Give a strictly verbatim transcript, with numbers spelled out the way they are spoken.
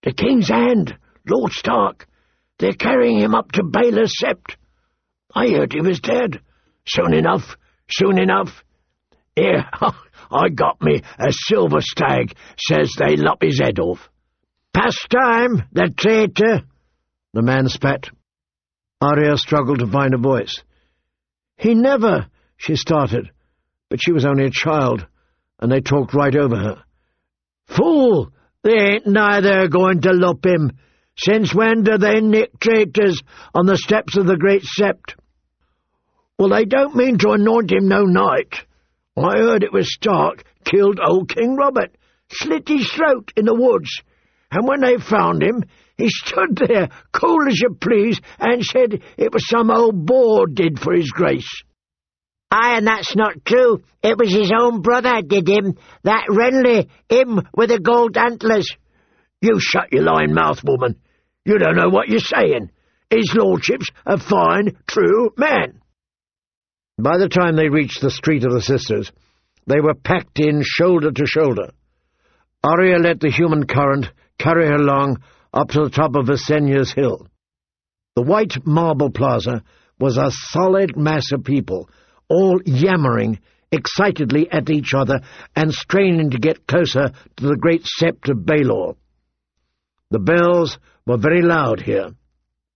The King's Hand, Lord Stark. They're carrying him up to Baelor's Sept. I heard he was dead. Soon enough, soon enough. Here, I got me a silver stag, says they lop his head off. Past time, the traitor. The man spat. Arya struggled to find a voice. He never, she started, but she was only a child, and they talked right over her. Fool! They ain't neither going to lop him. Since when do they nick traitors on the steps of the great Sept? Well, they don't mean to anoint him no knight. I heard it was Stark killed old King Robert, slit his throat in the woods, and when they found him, he stood there, cool as you please, and said it was some old boar did for his grace. Aye, and that's not true. It was his own brother did him, that Renly, him with the gold antlers. You shut your lying mouth, woman. You don't know what you're saying. His lordship's a fine, true man. By the time they reached the Street of the Sisters, they were packed in shoulder to shoulder. Arya let the human current carry her along up to the top of Visenya's hill. The white marble plaza was a solid mass of people, all yammering excitedly at each other and straining to get closer to the great Sept of Baelor. The bells were very loud here.